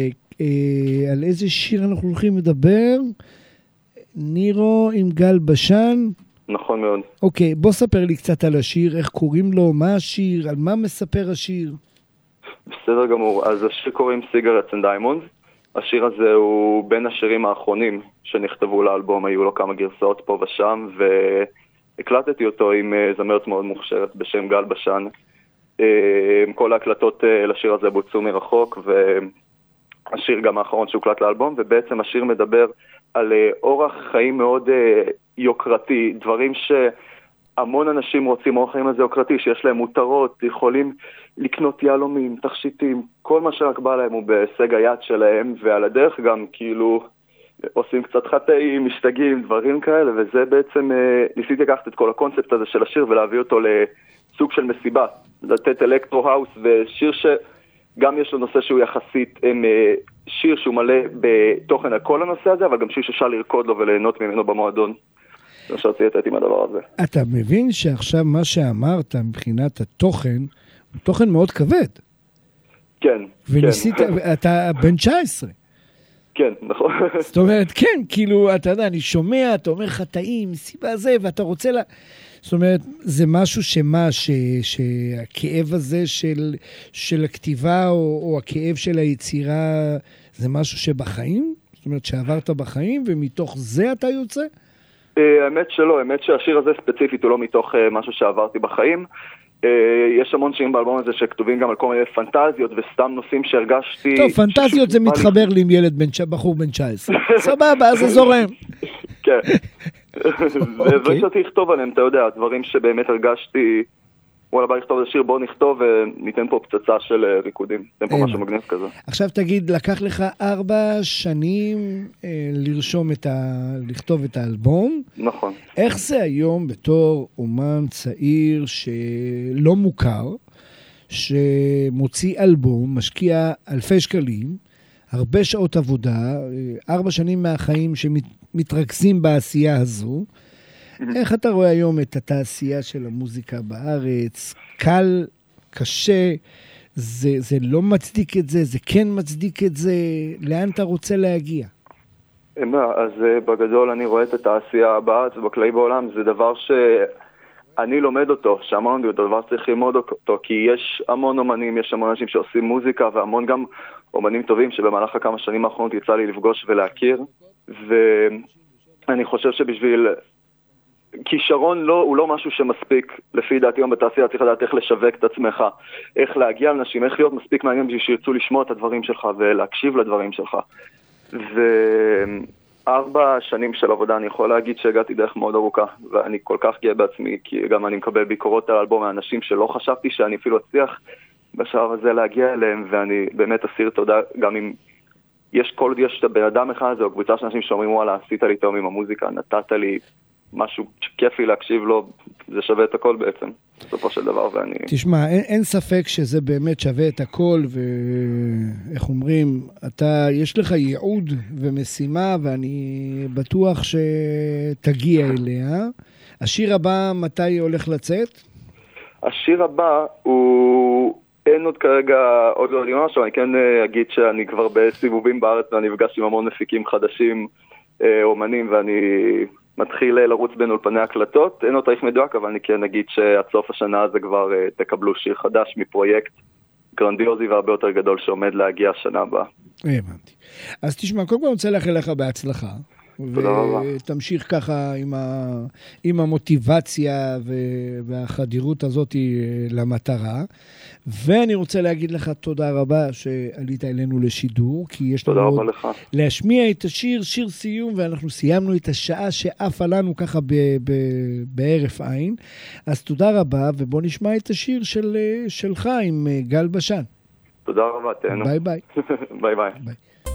על איזה שיר אנחנו הולכים לדבר, נירו עם גל בשן. נכון מאוד. אוקיי, בוא ספר לי קצת על השיר, איך קוראים לו, מה השיר, על מה מספר השיר? בסדר גמור, אז השיר קוראים Cigarettes and Diamonds. השיר הזה הוא בין השירים האחרונים שנכתבו לאלבום, היו לו כמה גרסאות פה ושם, והקלטתי אותו עם זמרת מאוד מוכשרת בשם גל בשן. כל ההקלטות לשיר הזה בוצעו מרחוק, והשיר גם האחרון שהוקלט לאלבום, ובעצם השיר מדבר על אורח חיים מאוד יוקרתי, דברים שהמון אנשים רוצים, אורח חיים הזה יוקרתי, שיש להם מותרות, יכולים לקנות יהלומים, תכשיטים, כל מה שרק בא להם הוא בהישג היד שלהם, ועל הדרך גם כאילו עושים קצת חטאים, משתגעים, דברים כאלה, וזה בעצם, ניסיתי לקחת את כל הקונספט הזה של השיר ולהביא אותו לסוג של מסיבה, לתת אלקטרו-האוס, ושיר שגם יש לו נושא שהוא יחסית עם שיר שהוא מלא בתוכן על כל הנושא הזה, אבל גם שיר שאפשר לרקוד לו וליהנות ממנו במועדון. זה שרציתי עם הדבר הזה. אתה מבין שעכשיו מה שאמרת מבחינת התוכן, הוא תוכן מאוד כבד. כן. וניסית, אתה בן תשע עשרה. כן, נכון. זאת אומרת, כן, כאילו, אתה יודע, אני שומע, אתה אומר חטאים, סיבה זה, ואתה רוצה לה... זאת אומרת, זה משהו שמה, ש, שהכאב הזה של, של הכתיבה, או, או הכאב של היצירה, זה משהו שבחיים? זאת אומרת, שעברת בחיים, ומתוך זה אתה יוצא? האמת שלא, האמת שהשיר הזה ספציפית הוא לא מתוך משהו שעברתי בחיים. יש המון שירים באלבום הזה שכתובים גם על כל מיני פנטזיות וסתם נושאים שהרגשתי... טוב, פנטזיות זה מתחבר לי עם ילד בן, בחור בן תשע עשרה. סבבה, אז זה זורם. כן. ורציתי לכתוב עליהם, אתה יודע, דברים שבאמת הרגשתי, וואלה, בא לכתוב את השיר, בוא נכתוב וניתן פה פצצה של ריקודים. ניתן פה משהו מגניב כזה. עכשיו תגיד, לקח לך ארבע שנים לרשום את ה... לכתוב את האלבום. נכון. איך זה היום בתור אומן צעיר שלא מוכר, שמוציא אלבום, משקיע אלפי שקלים, הרבה שעות עבודה, ארבע שנים מהחיים שמתרכזים בעשייה הזו, איך אתה רואה היום את התעשייה של המוזיקה בארץ? קל, קשה, זה, זה לא מצדיק את זה, זה כן מצדיק את זה, לאן אתה רוצה להגיע? אז בגדול אני רואה את התעשייה בארץ ובכללי בעולם, זה דבר שאני לומד אותו, שאמרנו, זה דבר שצריך ללמוד אותו, כי יש המון אומנים, יש המון אנשים שעושים מוזיקה, והמון גם אומנים טובים שבמהלך הכמה שנים האחרונות יצא לי לפגוש ולהכיר, ואני חושב שבשביל... כישרון לא, הוא לא משהו שמספיק, לפי דעתי היום בתעשייה צריך לדעת איך לשווק את עצמך, איך להגיע לאנשים, איך להיות מספיק מעניין בשביל שירצו לשמוע את הדברים שלך ולהקשיב לדברים שלך. ארבע שנים של עבודה, אני יכול להגיד שהגעתי דרך מאוד ארוכה, ואני כל כך גאה בעצמי, כי גם אני מקבל ביקורות על האלבום מאנשים שלא חשבתי שאני אפילו אצליח בשלב הזה להגיע אליהם, ואני באמת אסיר תודה, גם אם יש כל יש את הבן אדם אחד הזה, או קבוצה של אנשים שאומרים, וואלה, עשית לי טוב עם המוזיקה, נתת לי משהו שכיף לי להקשיב לו, זה שווה את הכל בעצם, בסופו של דבר, ואני... תשמע, אין, אין ספק שזה באמת שווה את הכל, ואיך אומרים, אתה, יש לך ייעוד ומשימה, ואני בטוח שתגיע אליה. השיר הבא, מתי הולך לצאת? השיר הבא הוא... אין עוד כרגע, עוד לא יודעים משהו, אני כן אגיד שאני כבר בסיבובים בארץ, ואני נפגש עם המון מפיקים חדשים, אומנים, ואני... מתחיל לרוץ בין אולפני הקלטות, אין לו תאריך מדויק, אבל אני כן אגיד שעד סוף השנה הזה כבר uh, תקבלו שיר חדש מפרויקט גרנדיוזי והרבה יותר גדול שעומד להגיע השנה הבאה. הבנתי. אז תשמע, קודם כל אני רוצה לאחל לך בהצלחה. תודה רבה. ותמשיך ככה עם, ה... עם המוטיבציה ו... והחדירות הזאת למטרה. ואני רוצה להגיד לך תודה רבה שעלית אלינו לשידור, כי יש לנו עוד להשמיע את השיר, שיר סיום, ואנחנו סיימנו את השעה שעפה לנו ככה ב... ב... בערף עין. אז תודה רבה, ובוא נשמע את השיר של... שלך עם גל בשן. תודה רבה, תהנו. ביי ביי. ביי ביי. ביי.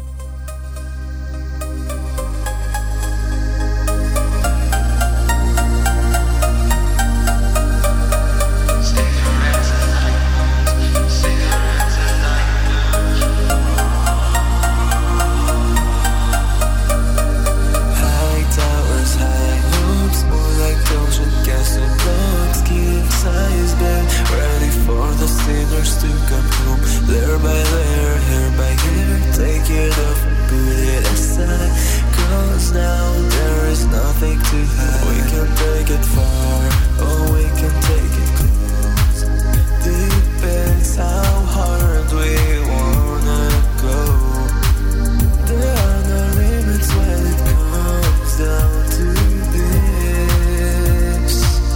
Layer by layer, hair by hair, take it off and put it aside. Cause now there is nothing to hide. We can take it far, or we can take it close. Depends how hard we wanna go. There are no limits when it comes down to this.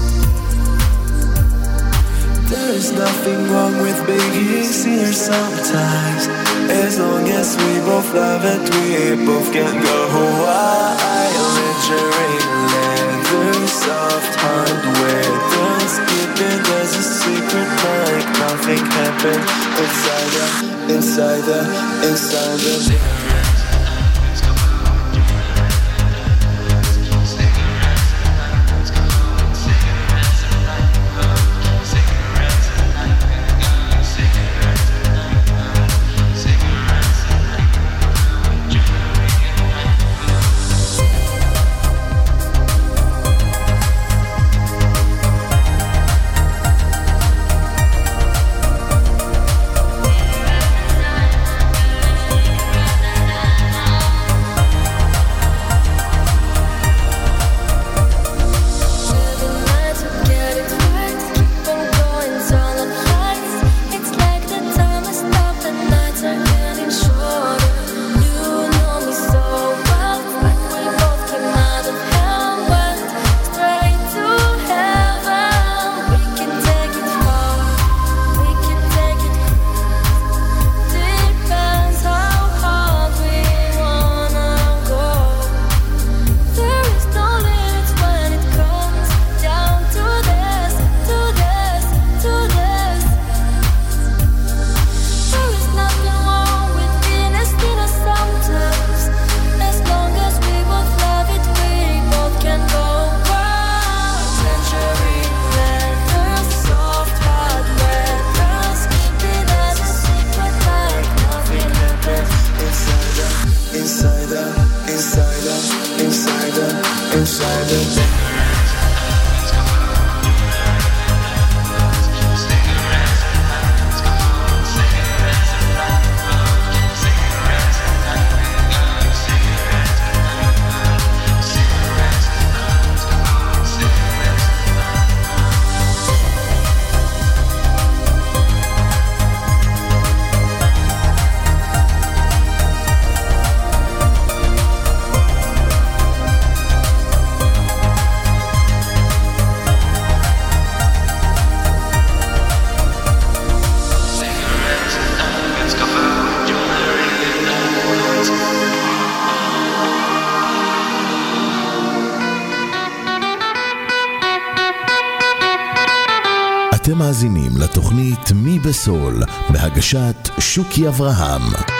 There is nothing wrong with being here sometimes, as long as we both love it, we both can go wild. Lingering leather, soft hardware, don't skip it, there's a secret like nothing happened inside the, inside the, inside the אתם מאזינים לתוכנית מי בסול, בהגשת שוקי אברהם.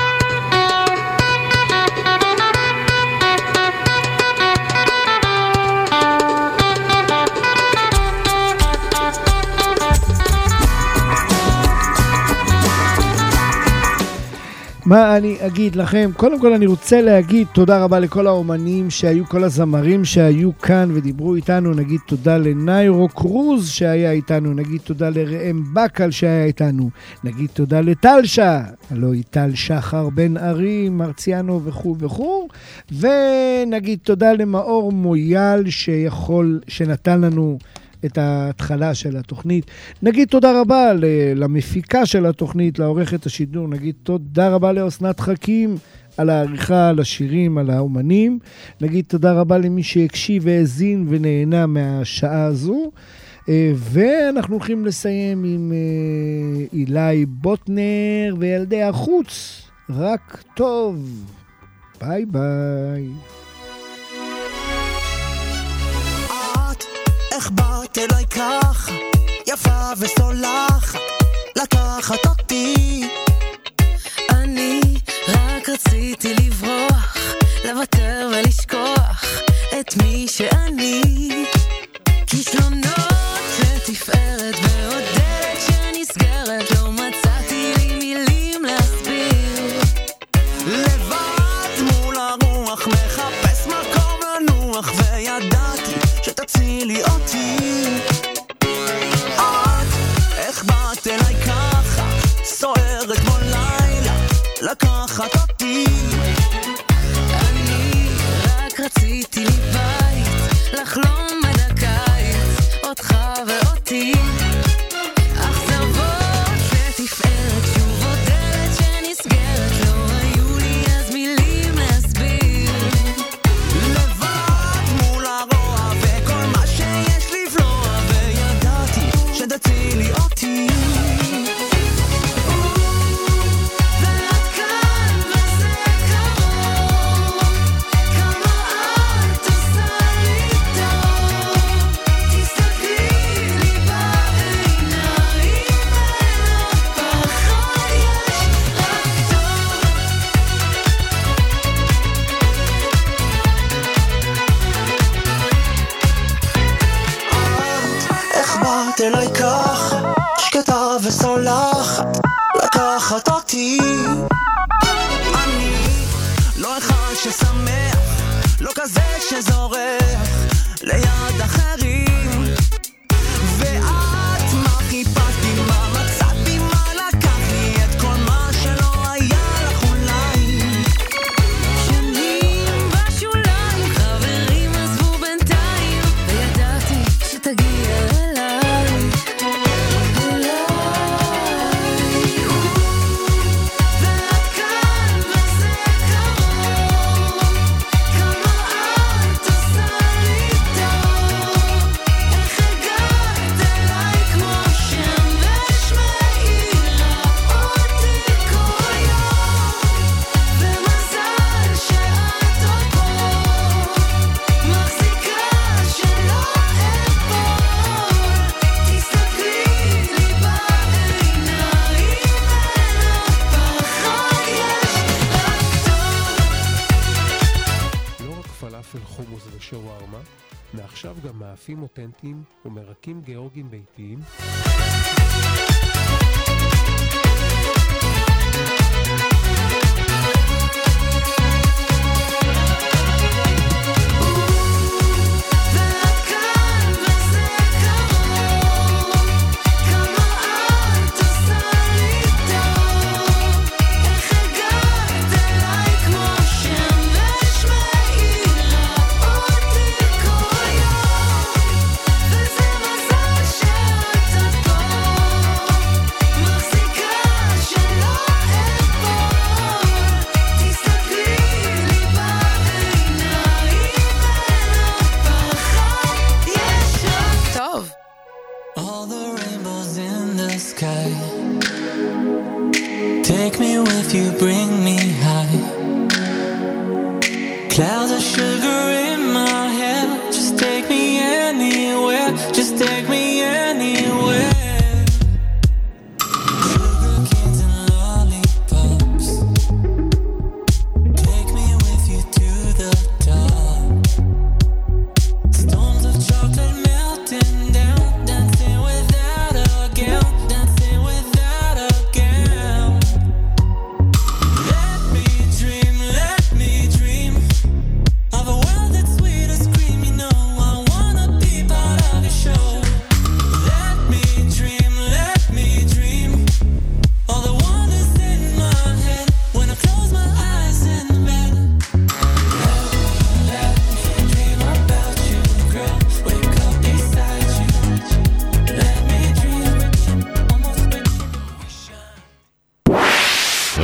מה אני אגיד לכם? קודם כל אני רוצה להגיד תודה רבה לכל האומנים שהיו, כל הזמרים שהיו כאן ודיברו איתנו. נגיד תודה לניירו קרוז שהיה איתנו, נגיד תודה לראם בקל שהיה איתנו, נגיד תודה לטלשה, הלוא היא טל שחר בן ארי, מרציאנו וכו' וכו', ונגיד תודה למאור מויאל שיכול, שנתן לנו את ההתחלה של התוכנית. נגיד תודה רבה למפיקה של התוכנית, לעורכת השידור. נגיד תודה רבה לאסנת חכים על העריכה, על השירים, על האומנים. נגיד תודה רבה למי שהקשיב והאזין ונהנה מהשעה הזו. ואנחנו הולכים לסיים עם אילי בוטנר וילדי החוץ. רק טוב. ביי ביי. איך באת אליי ככה, יפה וסולחת, לקחת אותי. אני רק רציתי לברוח, לוותר ולשכוח את מי שאני. כישלונות לתפארת ועודדת שנסגרת, לא מצאתי לי מילים להסביר. לבד מול הרוח מחפש מקום לנוח, וידעתי שתצילי אותי. את, איך באת אליי ככה, סוערת כמו לילה, לקחת אותי. אני רק רציתי לי בית, לחלום עד הקיץ, אותך ואותי. אכזבות לתפארת, שוב עוד דלת שנסגרת, לא היו לי אז מילים להסביר. לבד מול הרוע וכל מה שיש לבלוע, וידעתי שתצילי אותי. אליי ככה, שקטה וסולחת, לקחת אותי. אני לא אחד ששמח, לא כזה שזורח ליד אחרים. ואת מה חיפשתי, מה מצאתי, מה לקח לי את כל מה שלא היה לך אולי. שנים בשוליים, חברים עזבו בינתיים, וידעתי שתגיע אליי. חומוס ושווארמה, מעכשיו גם מאפים אותנטיים ומרקים גיאורגיים ביתיים. Take me with you, bring me high. Clouds of sugar in my hair. Just take me anywhere. Just take me anywhere.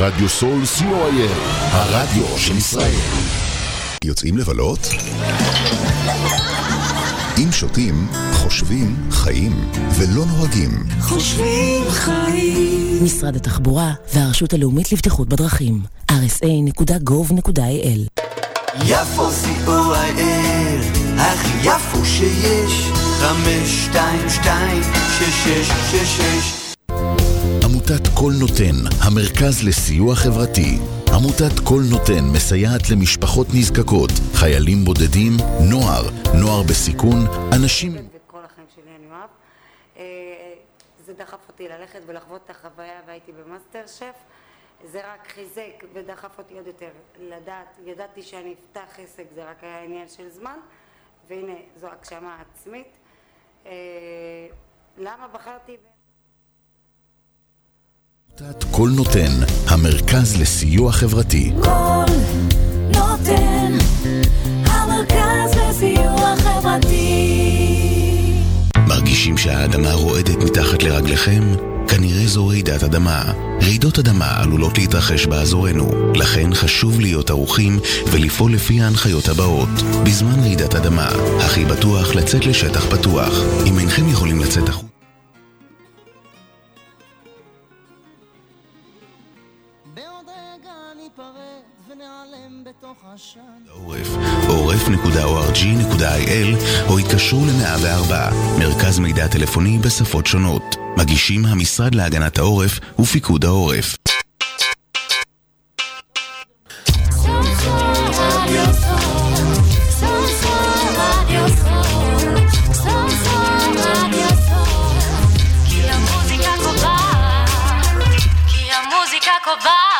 רדיו סול סי או איי אל, הרדיו של ישראל. יוצאים לבלות? אם שותים, חושבים, חיים, ולא נוהגים. חושבים, חיים. משרד התחבורה והרשות הלאומית לבטיחות בדרכים. אר אס איי נקודה גוב נקודה איי אל. יפו סי או איי אל, הכי יפו שיש, חמש שתיים שתיים שש שש שש שש. עמותת כל נותן, המרכז לסיוע חברתי. עמותת כל נותן מסייעת למשפחות נזקקות, חיילים בודדים, נוער, נוער בסיכון, אנשים... וכל החיים שלי אני אוהב. זה דחף אותי ללכת ולחוות את החוויה והייתי במאסטר שף. זה רק חיזק ודחף אותי עוד יותר לדעת, ידעתי שאני אפתח עסק, זה רק היה עניין של זמן, והנה זו הגשמה עצמית. למה בחרתי... עמותת כל נותן, המרכז לסיוע חברתי. כל נותן, המרכז לסיוע חברתי. מרגישים שהאדמה רועדת מתחת לרגליכם? כנראה זו רעידת אדמה. רעידות אדמה עלולות להתרחש באזורנו, לכן חשוב להיות ערוכים ולפעול לפי ההנחיות הבאות. בזמן רעידת אדמה, הכי בטוח לצאת לשטח פתוח. אם אינכם יכולים לצאת החוצה, עורף, עורף נקודה או אר ג'י נקודה איי אל או התקשרו ל-מאה וארבע, מרכז מידע טלפוני בשפות שונות. מגישים המשרד להגנת העורף ופיקוד העורף. כי המוזיקה קובעת